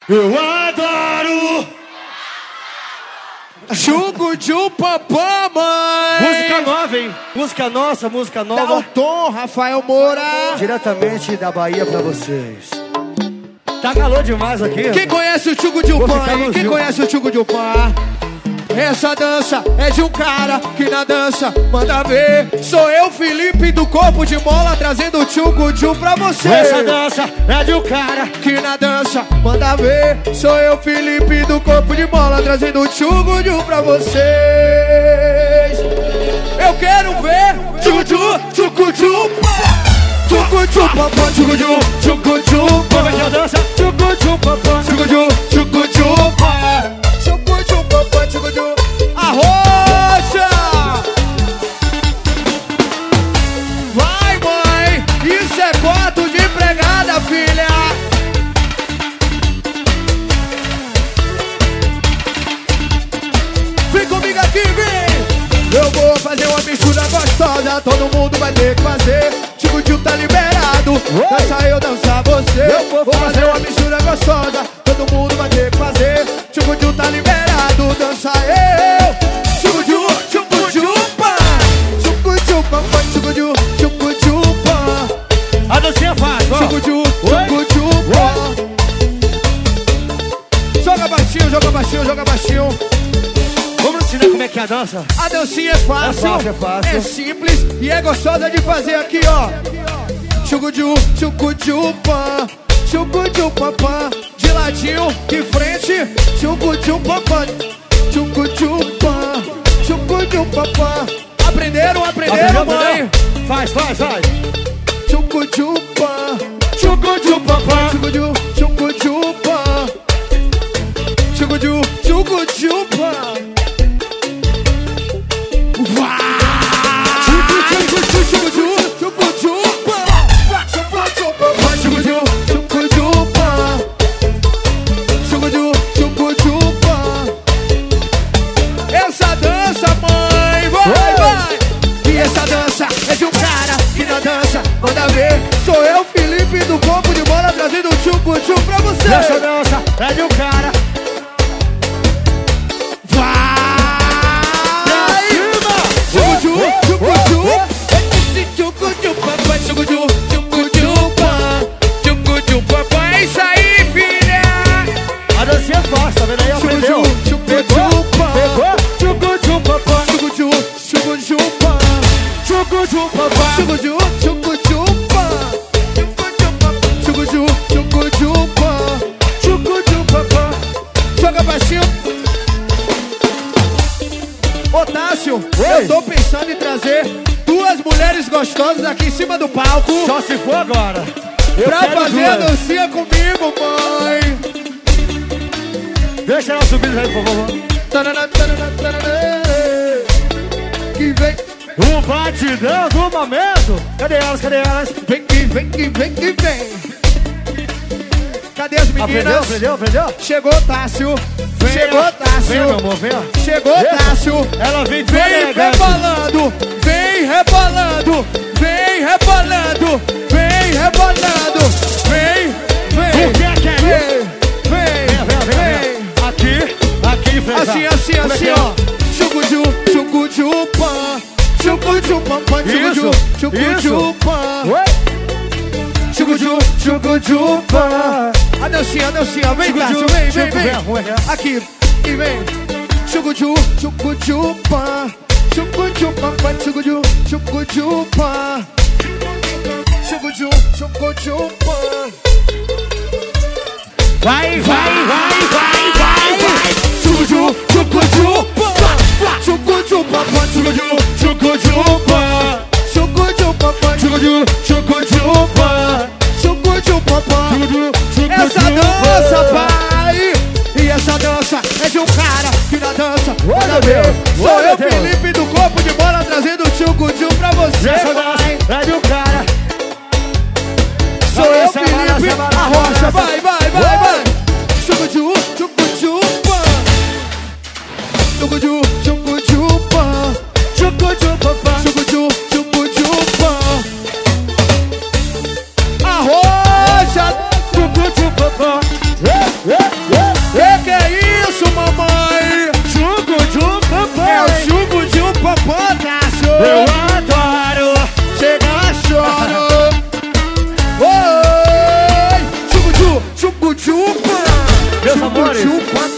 Eu adoro Chucu-chu-papá, mãe. música nova, hein? Música nossa, música nova. Dalton, Rafael Moura. Diretamente da Bahia pra vocês. Tá calor demais aqui. Quem conhece o Chucu-chu-pá, hein? Quem conhece o Chucu-chu-pá? Essa dança é de um cara que na dança manda ver. Sou eu, Felipe, do Corpo de Mola, trazendo o Chucu-chu pra você. Essa dança é de um cara que na dança manda ver. Sou eu, Felipe, do Corpo de Mola, trazendo o Chucu-chu pra vocês. Eu quero ver Chucu-chu, Chucu-chu-pá. Chucu-chu-papá, Chucu-chu, Chucu-chu-pá. Como é que é a dança? Chucu-chu-papá, Chucu-chu, Chucu-chu-pá. Chucu-chu-papá, Chucu-chu. Arrocha! Vai, mãe! Isso é quarto de empregada, filha! Vem comigo aqui, vem! Eu vou fazer uma mistura gostosa, todo mundo vai ter que fazer. Chucu-chu tá liberado, dança eu, dança você. Eu vou fazer uma mistura gostosa, todo mundo vai ter que fazer. Chucu-chu tá liberado, dança eu. Chucu-chu, chucu-chu, pá. Chucu-chu, papá, chucu-chu, chucu-chu, pá. a dancinha faz, ó. Chucu-chu, chucu-chu, pá. Joga baixinho, joga baixinho, joga baixinho. Vamos ensinar como é que é a dança? A dancinha é fácil, É fácil. é simples e é gostosa de fazer aqui, ó. Chucu-chu, chucu-chu, pá. Chucu-chu, papá. De ladinho, de frente. Chucu-chu, papá. Chucu-chu, pá. Chucu-chu, papá. Aprenderam, mãe? Faz. Chucu-chu, pá. Chucu-chu, papá. Chucu-chu, chucu-chu, pá. Chucu-chu, chucu-chu, pá. Essa dança, mãe, vai! E essa dança é de um cara que na dança manda ver. Sou eu, Felipe, do Corpo de Mola, trazendo o chucu-chu pra você. Essa dança é de um cara. Chucu-chu, chucu-chu, chucu-chu, papai, chucu-chu, chucu-chu, pá. Chucu-chu, papai, é isso aí, filha. A dancinha é fácil, tá vendo aí? Aprendeu? Chucu-chu, pá. Pegou? Chucu-chu, papá. Chucu-chu, chucu-chu, pá. Chucu-chu, papá. Chucu-chu, chucu-chu, pá. Chucu-chu, chucu-chu, pá. Chucu-chu, papá. Joga baixinho. Otácio, Oi. eu tô pensando em trazer duas mulheres gostosas aqui em cima do palco Só se for agora. pra quero fazer a duas. dancinha comigo, mãe. Deixa ela subir aí, por favor. Tarará, tarará, tarará. Que vem, Um batidão do momento. Cadê elas? vem, que vem, que vem, que vem. Cadê as meninas? Aprendeu? Chegou Tássio. Chegou Vem, Tássio. meu amor, vem. Chegou Tássio. Ela vem toda Vem elegante. rebolando, vem rebolando, vem rebolando, vem rebolando, vem, O que é isso? vem. Aqui, frente. Assim, Como é que é? ó. Chucu-chu, chucu-chu, pá. Chucu-chu, pá, chucu-chu, chucu-chu, pá. Oi? Chucu-chu, chucu-chu, pá. A dancinha, vem, Tássio, vem. Aqui, e vem. Chucu-chu, chucu-chu, pá. Chucu-chu, pá, chucu-chu, chucu-chu, pá. Chucu-chu, chucu-chu, pá. Vai. Chucu-chu, chucu-chu, pá. Chucu-chu, pá, chucu-chu, pá. Chucu-chu, pá, chucu-chu, pá. Chucu-chu, pá. Essa dança, pai. E essa dança é de um cara que na dança manda ver. Sou eu, Felipe, do Corpo de Mola, trazendo o chucu-chu pra você. Essa dança é de um cara. Sou eu, Felipe, a rocha. Vai. Chucu-chu, chucu-chu, pá. Chucu-chu, chucu-chu, pá. Chucu-chu, papá. Chucu-chu, chucu-chu, pá. A rocha. Chucu-chu, papá. Eu adoro. Chega, choro. Oi, chucu-chu, chucu-chupa. Meus amores, Chucu-chupa